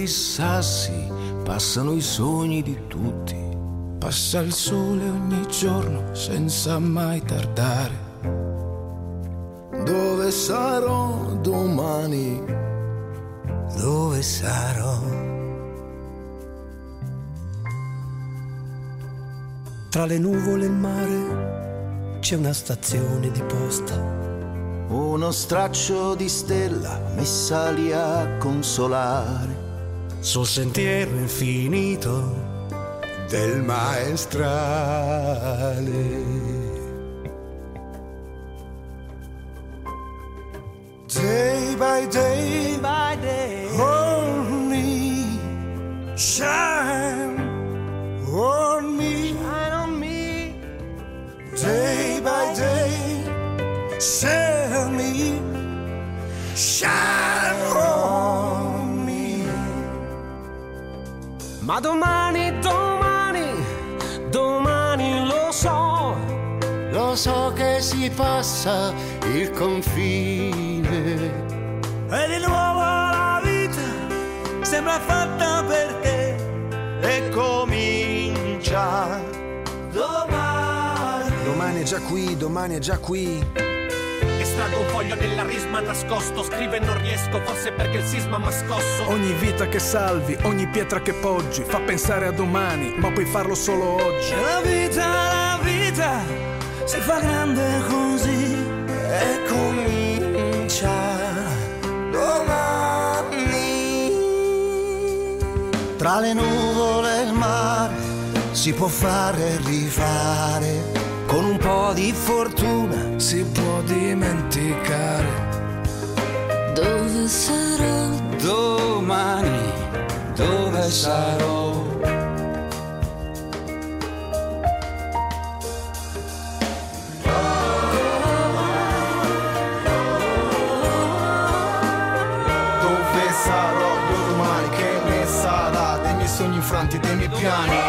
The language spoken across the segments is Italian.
i sassi, passano i sogni di tutti. Passa il sole ogni giorno senza mai tardare. Dove sarò domani? Dove sarò? Tra le nuvole e il mare c'è una stazione di posta, uno straccio di stella messa lì a consolare. sul sentiero infinito Del maestrale. Day by day, on me, shine on me, day by day, tell me, shine on me. Ma domani Lo so che si passa il confine e di nuovo la vita sembra fatta per te e comincia domani. Domani è già qui, domani è già qui. Estraggo un foglio nella risma nascosto, scrivo e non riesco, forse perché il sisma m'ha scosso. Ogni vita che salvi, ogni pietra che poggi fa pensare a domani, ma puoi farlo solo oggi. La vita si fa grande così e comincia domani. Tra le nuvole e il mare si può fare e rifare, con un po' di fortuna si può dimenticare. Dove sarò domani? Dove sarò? Dove sarò domani? Che ne sarà dei miei sogni infranti, dei miei piani?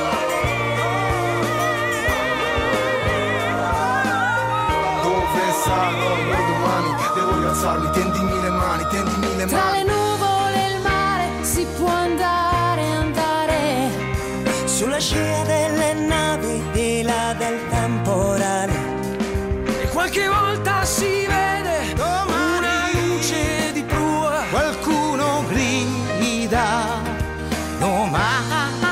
Sarò domani, devo rialzarmi, tendimi le mani, tendimi le mani. tra le nuvole e il mare si può andare sulla scia delle navi di là del temporale, e qualche volta si vede una luce di prua, Qualcuno grida domani.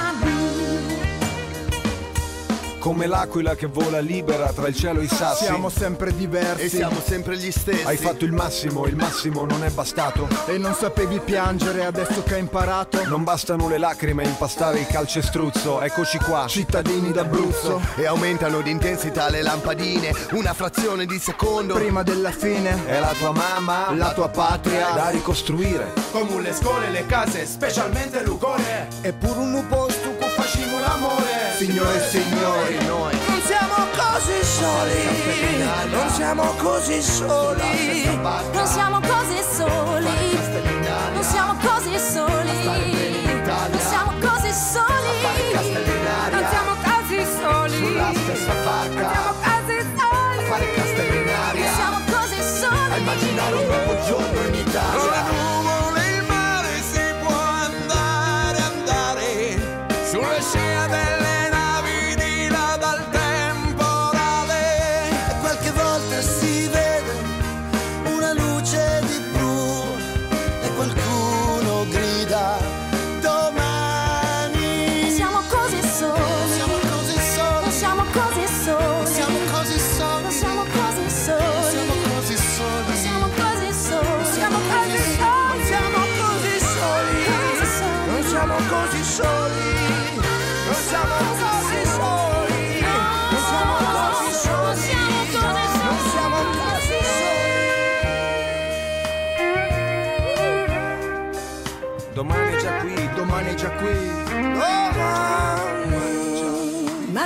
Come l'aquila che vola libera tra il cielo e i sassi. Siamo sempre diversi E siamo sempre gli stessi. Hai fatto il massimo non è bastato. e non sapevi piangere adesso che hai imparato. Non bastano le lacrime a impastare il calcestruzzo. Eccoci qua, Cittadini d'Abruzzo, E aumentano di intensità le lampadine, una frazione di secondo prima della fine, è la tua mamma, la tua patria. da ricostruire. Come le scuole, le case, specialmente Lucone. Eppure un posto che facciamo l'amore. Signore e signori, noi non siamo così soli, non siamo così soli, non siamo così soli, non siamo così soli, non siamo così soli, non siamo così soli, sulla stessa barca, non siamo così soli, a fare castelli in aria, non siamo così a soli. immaginare un nuovo giorno in Italia. Il mare si può andare sulle scia delle navi di là dal temporale. E qualche volta si vede una luce di blu e qualcuno grida domani. Siamo così soli, Siamo così soli, non siamo così soli, siamo così soli, non siamo così soli, siamo così soli, non siamo così soli, siamo così soli, siamo così soli, non siamo così soli, non siamo così soli, non siamo così soli, non siamo così soli. Domani è già qui, domani è già qui. Ma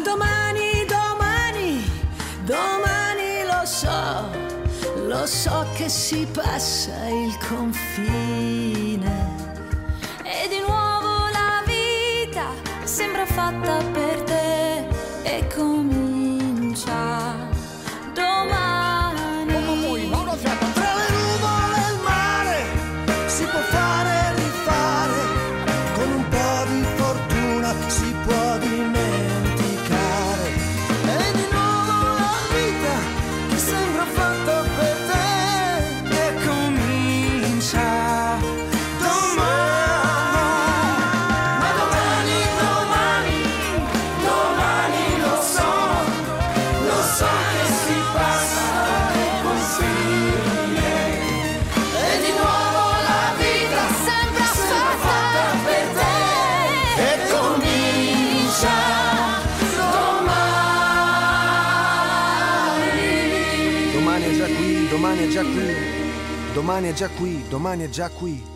domani lo so che si passa il confine, e di nuovo la vita sembra fatta per te e comincia domani. tra le nuvole e il mare si può fare e rifare, qui, domani è già qui, domani è già qui, domani è già qui.